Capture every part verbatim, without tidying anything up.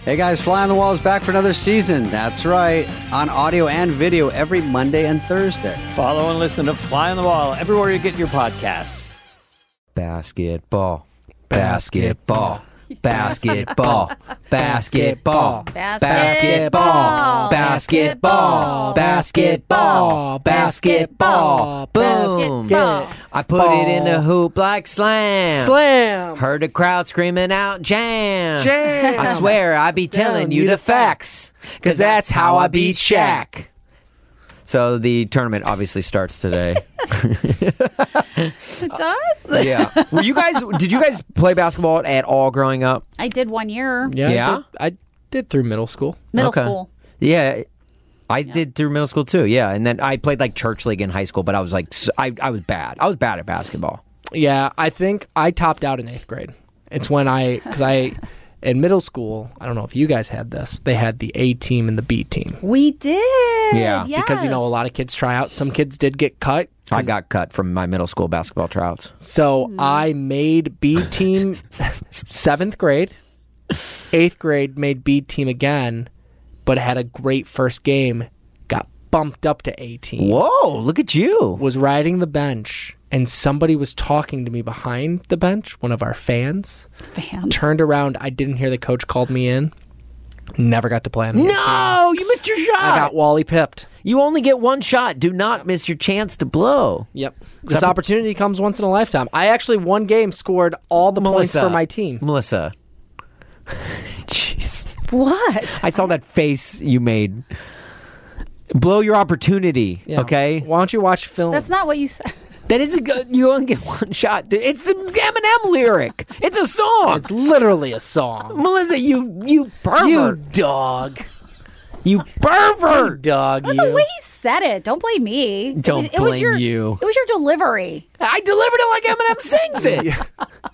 Hey guys, Fly on the Wall is back for another season. That's right, on audio and video every Monday and Thursday. Follow and listen to Fly on the Wall everywhere you get your podcasts. Basketball. Basketball. Basketball. Basketball. Basketball. Basketball. Basketball. Basketball. Boom. I put it in the hoop like slam. Slam. Heard the crowd screaming out jam. Jam. I swear I be telling you the facts, because that's how I beat Shaq. So the tournament obviously starts today. It does? Yeah. Were you guys? Did you guys play basketball at all growing up? I did one year. Yeah, Yeah? I, did, I did through middle school. Middle Okay. school. Yeah. I did through middle school too. Yeah, and then I played like church league in high school, but I was like, s- I, I was bad. I was bad at basketball. Yeah, I think I topped out in eighth grade. It's when I, because I, in middle school, I don't know if you guys had this, they had the A team and the B team. We did. Yeah, yes. Because, you know, a lot of kids try out. Some kids did get cut. I got cut from my middle school basketball tryouts. So I made B team seventh grade. Eighth grade made B team again, but had a great first game. Got bumped up to A team. Whoa! Look at you. Was riding the bench, and somebody was talking to me behind the bench. One of our fans Fans. turned around. I didn't hear the coach called me in. Never got to play on the A team. No, you missed your shot. I got Wally pipped. You only get one shot. Do not miss your chance to blow. Yep. This opportunity comes once in a lifetime. I actually one game scored all the points Melissa. for my team. Melissa. Jeez. What? I saw that face you made. Blow your opportunity, Yeah. okay? Why don't you watch film? That's not what you said. That isn't good. You only get one shot. dude. It's the Eminem lyric. It's a song. It's literally a song. Melissa, you you pervert. You dog. You pervert. Dog. That's you. the way you said it. Don't blame me. Don't it was, it was blame your, you. It was your delivery. I delivered it like Eminem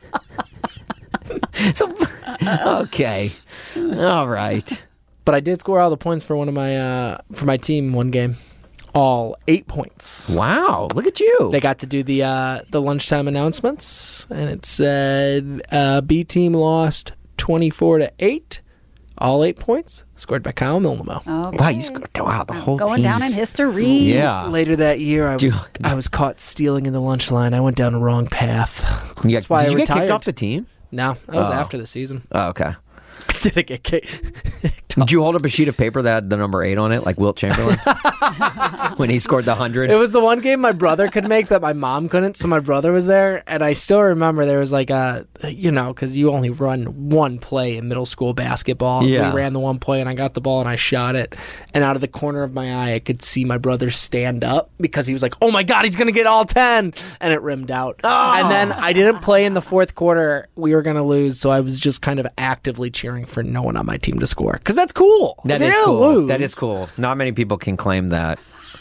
sings it. So, okay. All right. But I did score all the points for one of my uh, for my team one game. All eight points. Wow. Look at you. They got to do the uh, the lunchtime announcements, and it said uh, B team lost twenty-four to eight. All eight points scored by Kyle Milnamo. Okay. Wow, you scored. Wow, the whole Going team's- down in history. Yeah. Later that year, I Do was you- I was caught stealing in the lunch line. I went down the wrong path. You got- That's why did I you get retired. kicked off the team? No, that was Oh. after the season. Oh, okay. Did it get kicked? Did you hold up a sheet of paper that had the number eight on it, like Wilt Chamberlain? When he scored the hundred? It was the one game my brother could make that my mom couldn't, so my brother was there, and I still remember there was like a, you know, because you only run one play in middle school basketball. Yeah. We ran the one play, and I got the ball, and I shot it, and out of the corner of my eye, I could see my brother stand up because he was like, oh my God, he's going to get all ten, and it rimmed out. Oh. And then I didn't play in the fourth quarter. We were going to lose, so I was just kind of actively cheering for no one on my team to score, because that's cool. That If is you're gonna cool. lose- That is cool. Not many people can claim that.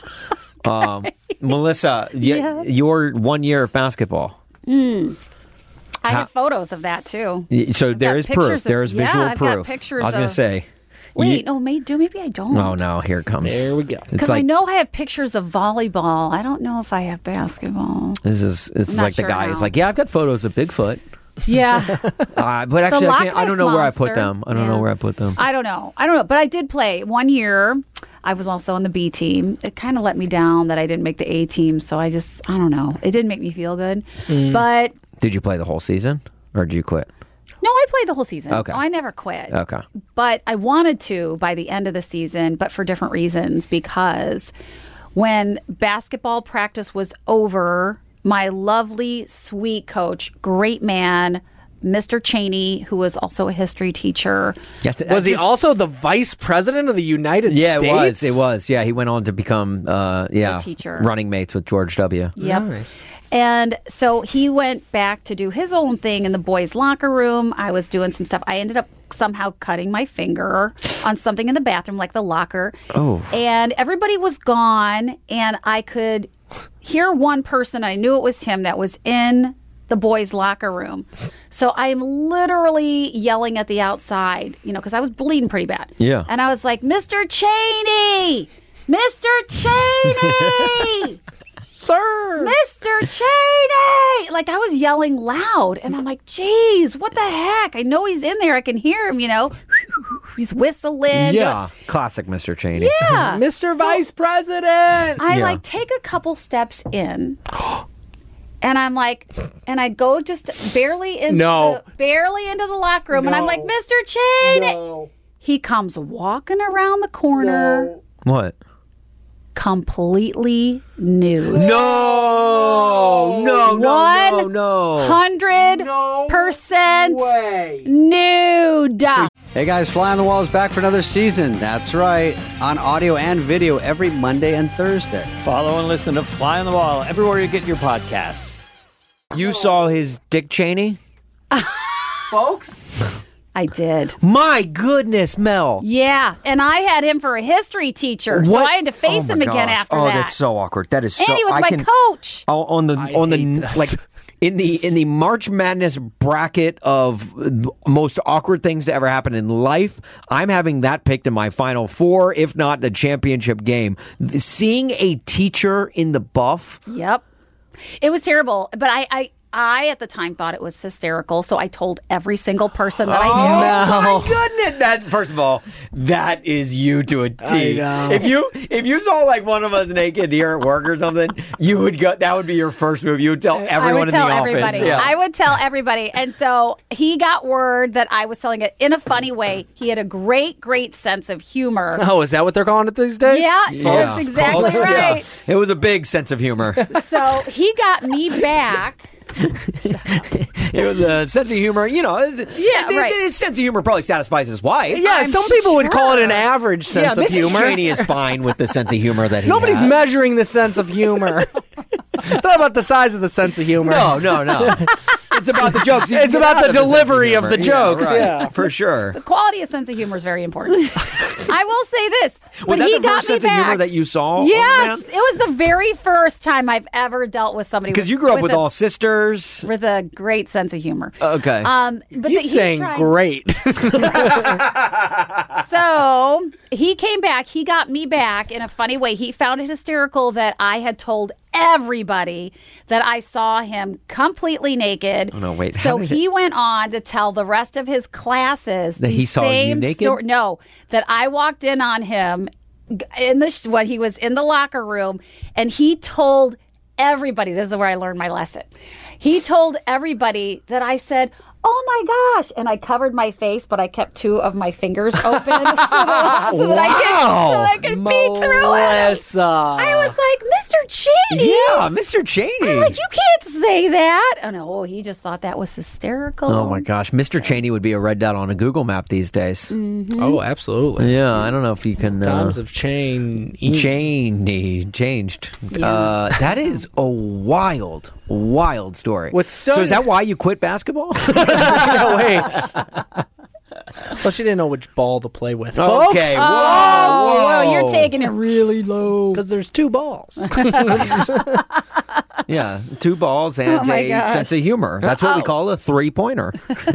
Um, Melissa, y- Yes. your one year of basketball. I How- have photos of that too. Y- So there got is proof. pictures of- There is yeah, visual I've got proof. pictures I was going of- to say. Wait, you- no, may, do maybe I don't. Oh no! Here it comes. There we go. It's Because I like know I have pictures of volleyball. I don't know if I have basketball. this is. It's Not like the sure guy how. is like, yeah, I've got photos of Bigfoot, Yeah. uh, but actually, I Loch can't. I don't Ness know where I put Monster. them. I don't know Yeah. where I put them. I don't know. I don't know. But I did play one year. I was also on the B team. It kind of let me down that I didn't make the A team. So I just, I don't know. It didn't make me feel good. But Did you play the whole season, or did you quit? no, I played the whole season. Okay. Oh, I never quit. Okay. But I wanted to by the end of the season, but for different reasons. Because when basketball practice was over, my lovely, sweet coach, great man, Mister Cheney, who was also a history teacher. Yes, Was he also the vice president of the United Yeah, States? it was. It was. Yeah, he went on to become, uh, yeah, teacher. running mates with George W. Yep. Nice. And so he went back to do his own thing in the boys' locker room. I was doing some stuff. I ended up somehow cutting my finger on something in the bathroom, like the locker. Oh. And everybody was gone, and I could hear one person. I knew it was him that was in the boys' locker room. So I'm literally yelling at the outside, you know, because I was bleeding pretty bad. Yeah. And I was like, Mister Cheney! Mister Cheney! Sir. Mister Cheney! Like, I was yelling loud, and I'm like, geez, what the heck? I know he's in there. I can hear him, you know. he's whistling. Yeah, classic Mister Cheney. Yeah. Mister Vice President. I Yeah. like take a couple steps in. And I'm like, and I go just barely into No. the, barely into the locker room, and I'm No. like, Mister Cheney. No. He comes walking around the corner, What? completely nude. No, no, no, no, no. Hundred percent Way. nude. Hey guys, Fly on the Wall is back for another season. That's right, on audio and video every Monday and Thursday. Follow and listen to Fly on the Wall everywhere you get your podcasts. You saw his Dick Cheney? Folks. I did. My goodness, Mel. Yeah, and I had him for a history teacher, so What? I had to face Oh my him again gosh. after oh, that. that's so awkward. That is so. and he was I my can, coach. Oh, on the I on the hate this. like in the in the March Madness bracket of most awkward things to ever happen in life, I'm having that picked in my final four, if not the championship game. Seeing a teacher in the buff. Yep. It was terrible, but I, I, I at the time thought it was hysterical, so I told every single person that I knew. Oh my goodness! That first of all, that is you to a T. I know. If you if you saw like one of us naked here at work or something, you would go. That would be your first move. You would tell I everyone would in tell the everybody. office. Yeah. I would tell everybody. And so he got word that I was telling it in a funny way. He had a great, great sense of humor. Oh, is that what they're calling it these days? Yeah, Yeah. that's exactly Folks, yeah. right. It was a big sense of humor. So he got me back. It was a sense of humor. You know, it's- Yeah, th- right. His sense of humor probably satisfies his wife. Yeah, I'm some people would call it an sure. average sense yeah. of Missus humor. Cheney is fine with the sense of humor that he Nobody's has. measuring the sense of humor. It's not about the size of the sense of humor. No, no, no. It's about the jokes. you It's get about out the of sense delivery of humor. the jokes, right. yeah. For sure. The quality of sense of humor is very important. I will say this. Was but that he the got first me sense back. of humor that you saw? Yes, it was the very first time I've ever dealt with somebody. Because you grew up with a, all sisters. with a great sense of humor. Okay. Um, but You're the, he saying tried- great. So he came back. He got me back in a funny way. He found it hysterical that I had told everybody that I saw him completely naked. Oh, no, wait. So How did he went on to tell the rest of his classes That the he saw you same naked? sto- no, that I walked in on him in the sh- when he was in the locker room, and he told everybody. This is where I learned my lesson. He told everybody that I said, "Oh my gosh!" And I covered my face, but I kept two of my fingers open so that, so that I could, so that I could peek through it. Melissa. I was like, Mister Cheney. yeah, Mister Cheney. I'm like, you can't say that. Oh no, he just thought that was hysterical. Oh my gosh, Mister Cheney would be a red dot on a Google map these days. Oh, absolutely. Yeah, I don't know if you can. Uh, Times have changed. Cheney changed. Uh, that is a wild, wild story. What's so- so is that why you quit basketball? No, wait. Well, she didn't know which ball to play with. Okay. Oh, Whoa, well, you're whoa. taking it really low. Because there's two balls. Yeah, two balls and Oh my a gosh. sense of humor. That's what we Oh. call a three pointer.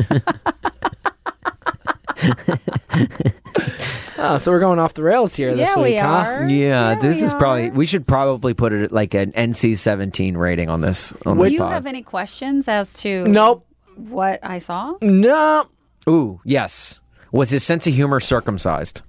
Oh, so we're going off the rails here this Yeah, week, we huh? are. Yeah, this we is probably. are. We should probably put it at like an N C seventeen rating on this. On Do this you pod. have any questions as to Nope. what I saw? No. Ooh, yes. Was his sense of humor circumcised?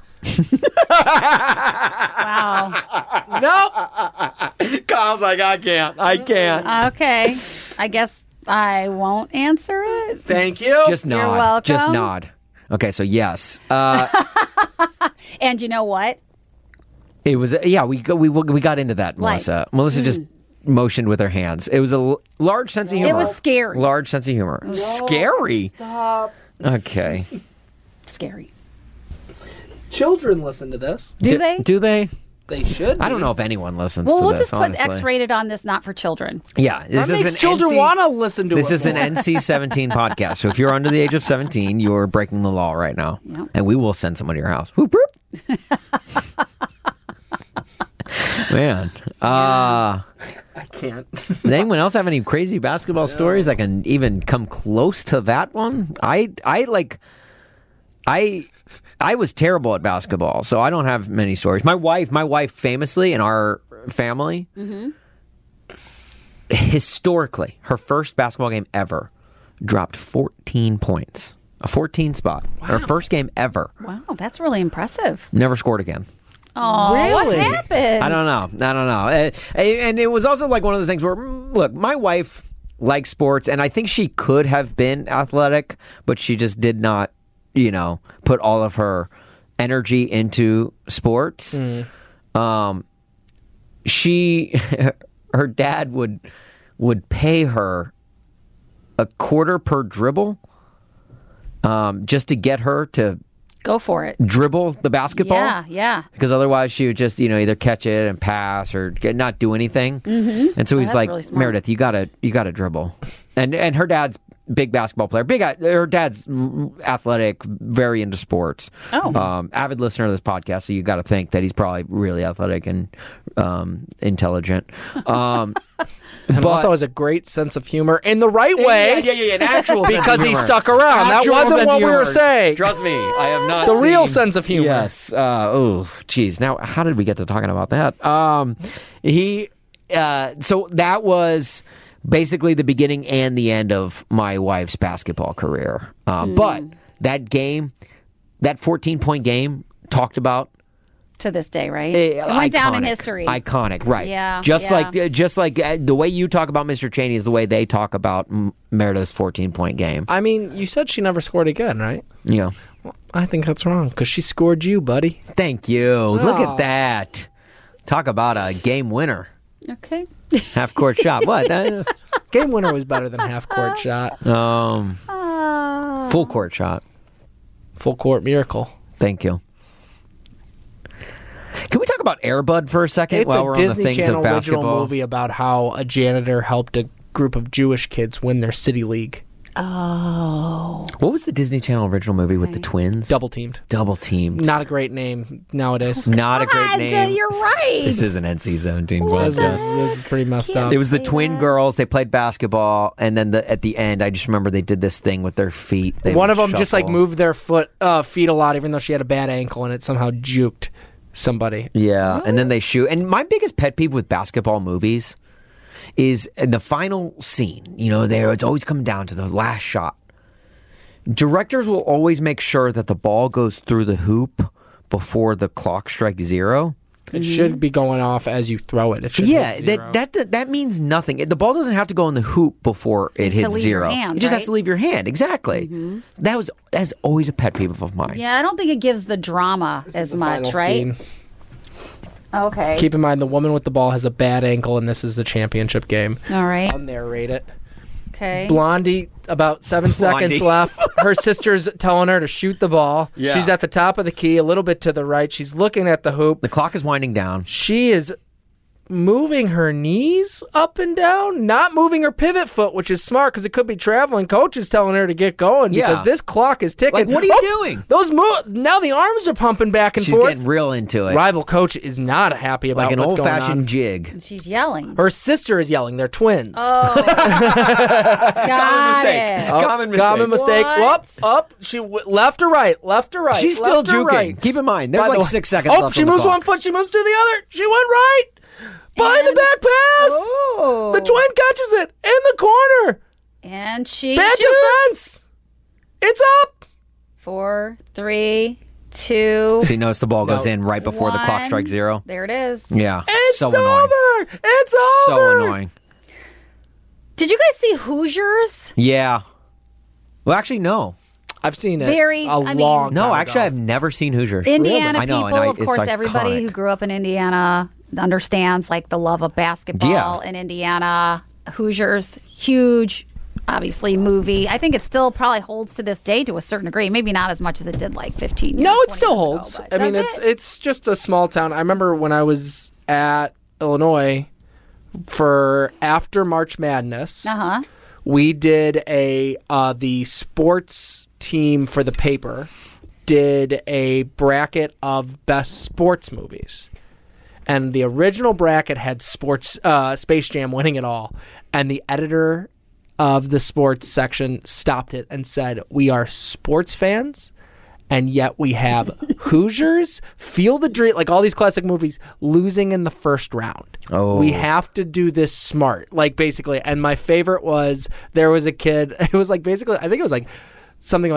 Wow. Nope. Kyle's like, I can't. I can't. Okay. I guess I won't answer it. Thank you. Just You're nod. welcome. Just nod. Okay, so yes. Uh, And you know what? it was. Yeah, we go, we we got into that, Like, Melissa. Melissa just motioned with her hands. It was a l- large sense of humor. It was scary. Large sense of humor. Scary. Stop. Okay. Scary. Children listen to this. Do they? Do they? They should. I don't be. know if anyone listens Well, to we'll this. just put honestly. X-rated on this, not for children. Yeah, this That is makes an children N C want to listen to This it is an more. N C seventeen podcast. So if you're under the age of seventeen, you're breaking the law right now, Yep. and we will send someone to your house. Whoop, whoop. Man, uh, I can't. does anyone else have any crazy basketball stories that can even come close to that one? I, I like, I, I was terrible at basketball, so I don't have many stories. My wife, my wife, famously in our family, historically, her first basketball game ever dropped fourteen points. A fourteen spot. Her first game ever. Wow, that's really impressive. Never scored again. Oh, Really? what happened? I don't know. I don't know. Uh, And it was also like one of those things where, mm, look, my wife likes sports, and I think she could have been athletic, but she just did not, you know, put all of her energy into sports. Um, she, her dad would would pay her a quarter per dribble, um, just to get her to Go for it. dribble the basketball. Yeah, yeah. Because otherwise she would just, you know, either catch it and pass or get, not do anything. Mm-hmm. And so he's that's like, really smart. Meredith, you gotta, you gotta dribble. And and her dad's big basketball player. Big, her dad's athletic, very into sports. Oh. um, avid listener of this podcast. So you got to think that he's probably really athletic and um, intelligent. Um, And but- also has a great sense of humor in the right way. Yeah, yeah, yeah, an actual sense of because he humor. stuck around. That Actual wasn't sense what of we were humor. saying. Trust me, I have not The real seen- sense of humor. Yes. Uh, oh, geez. Now, how did we get to talking about that? Um, he. Uh, so that was basically the beginning and the end of my wife's basketball career. Um, But that game, that fourteen point game, talked about. To this day, right? Eh, it went down in iconic. history. Iconic, right? Yeah, Just yeah. like, uh, just like uh, the way you talk about Mister Cheney is the way they talk about M- Meredith's fourteen point game. I mean, you said she never scored again, right? Yeah. I think that's wrong because she scored you, buddy. Thank you. Look Oh. at that. Talk about a game winner. Okay. Half court shot. What? That- Game winner was better than half court shot. um, Uh, full court shot. Full court miracle. Thank you. Can we talk about Air Bud for a second It's while a we're Disney on the things Channel of original basketball? movie about how a janitor helped a group of Jewish kids win their city league. oh. What was the Disney Channel original movie with the twins? Double teamed. Double teamed. Not a great name nowadays. Not a great God, name. you're right. This is an N C seventeen This is, podcast. this is pretty messed up. It was the twin girls. They played basketball, and then the, at the end, I just remember they did this thing with their feet. They One would of them just like shuffle. moved their foot, uh, feet a lot, even though she had a bad ankle, and it somehow juked somebody. Yeah, and then they shoot. And my biggest pet peeve with basketball movies is in the final scene. You know, there it's always come down to the last shot. Directors will always make sure that the ball goes through the hoop before the clock strikes zero. It should be going off as you throw it. It should Yeah, hit zero. that that that means nothing. The ball doesn't have to go in the hoop before it has to hits leave your zero. hand, it just has right? to leave your hand. Exactly. That was that's always a pet peeve of mine. Yeah, I don't think it gives the drama as The much, final right? scene. Okay. Keep in mind, the woman with the ball has a bad ankle, and this is the championship game. All right. I'll narrate it. Okay. Blondie, about seven seconds Blondie. left. Her sister's telling her to shoot the ball. Yeah. She's at the top of the key, a little bit to the right. She's looking at the hoop. The clock is winding down. She is moving her knees up and down, not moving her pivot foot, which is smart because it could be traveling. Coach is telling her to get going Yeah. because this clock is ticking. Like, what are you Oh, doing? Those move now. The arms are pumping back and She's forth. getting real into it. Rival coach is not happy about Like an what's going old-fashioned on. jig. She's yelling. Her sister is yelling. They're twins. Oh. Got Common mistake. it. Oh, Common mistake. Common mistake. What? Up, up. She w- left or right, left or right. She's still left or juking. right. Keep in mind, there's By the like way- six seconds Oh, left she on the moves clock. one foot. She moves to the other. She went right. Behind the And- back pass. Oh. The twin catches it in the corner. And she Bad shoots. defense. It's up. Four, three, two, So you notice the ball goes No. in right before the clock one. strikes zero. There it is. Yeah, It's so over. annoying. It's So over. annoying. Did you guys see Hoosiers? Yeah. Well, actually, no. I've seen it. Very- A I mean- long No, time actually, ago. I've never seen Hoosiers. Indiana I know, people, and I, of it's course, everybody iconic. who grew up in Indiana understands like the love of basketball Yeah. in Indiana. Hoosiers, huge, obviously movie. I think it still probably holds to this day to a certain degree. Maybe not as much as it did like fifteen years. No, it twenty still years ago, holds. but I mean, does it's it? it's just a small town. I remember when I was at Illinois for after March Madness. Uh-huh. We did a uh, the sports team for the paper did a bracket of best sports movies, and the original bracket had sports uh, Space Jam winning it all, and the editor of the sports section stopped it and said, "We are sports fans." And yet we have Hoosiers, Feel the Dream, like all these classic movies, losing in the first round. Oh. We have to do this smart, like basically. And my favorite was there was a kid. It was like basically, I think it was like something like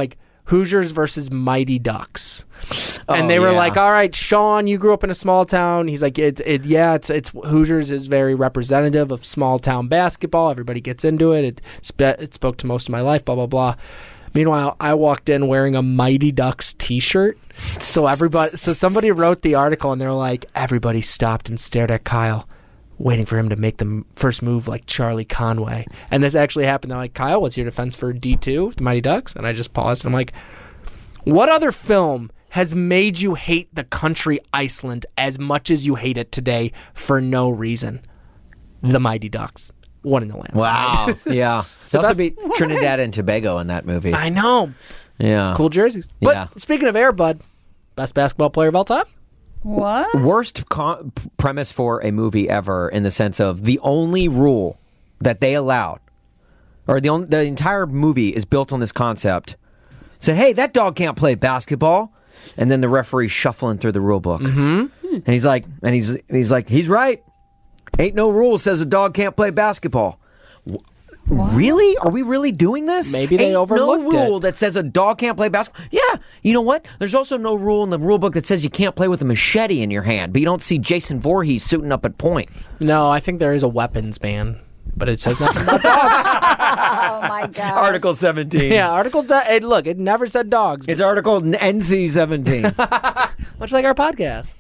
Hoosiers versus Mighty Ducks. And Oh, they were yeah. like, all right, Sean, you grew up in a small town. He's like, it, it, yeah, it's, it's Hoosiers is very representative of small town basketball. Everybody gets into it. It, spe- it spoke to most of my life, blah, blah, blah. Meanwhile, I walked in wearing a Mighty Ducks t-shirt. So everybody, so somebody wrote the article and they're like, everybody stopped and stared at Kyle, waiting for him to make the m- first move like Charlie Conway. And this actually happened. They're like, Kyle, what's your defense for D two, the Mighty Ducks? And I just paused and I'm like, what other film has made you hate the country Iceland as much as you hate it today for no reason? The Mighty Ducks. One in the landslide. Wow. Yeah. They also best- beat Trinidad and Tobago in that movie. I know. Yeah. Cool jerseys. But Yeah. speaking of Air Bud, best basketball player of all time? What? Worst con- premise for a movie ever, in the sense of the only rule that they allowed, or the only, the entire movie is built on this concept. Said, hey, that dog can't play basketball. And then the referee shuffling through the rule book. Mm-hmm. And he's like, and he's he's like, he's right. Ain't no rule says a dog can't play basketball. W- Really? Are we really doing this? Maybe they Ain't overlooked no rule it. that says a dog can't play basketball. Yeah. You know what? There's also no rule in the rule book that says you can't play with a machete in your hand, but you don't see Jason Voorhees suiting up at point. No, I think there is a weapons ban, but it says nothing about dogs. Oh my god. Article seventeen. Yeah, articles that, hey, look, it never said dogs. It's Article N C seventeen. Much like our podcast.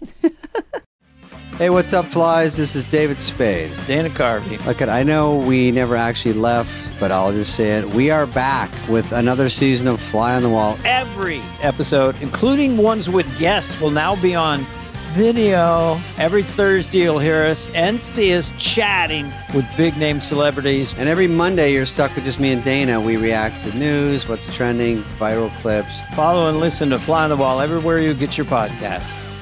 Hey, what's up, flies? This is David Spade. Dana Carvey. Look, I know we never actually left, but I'll just say it. We are back with another season of Fly on the Wall. Every episode, including ones with guests, will now be on video. Every Thursday, you'll hear us and see us chatting with big-name celebrities. And every Monday, you're stuck with just me and Dana. We react to news, what's trending, viral clips. Follow and listen to Fly on the Wall everywhere you get your podcasts.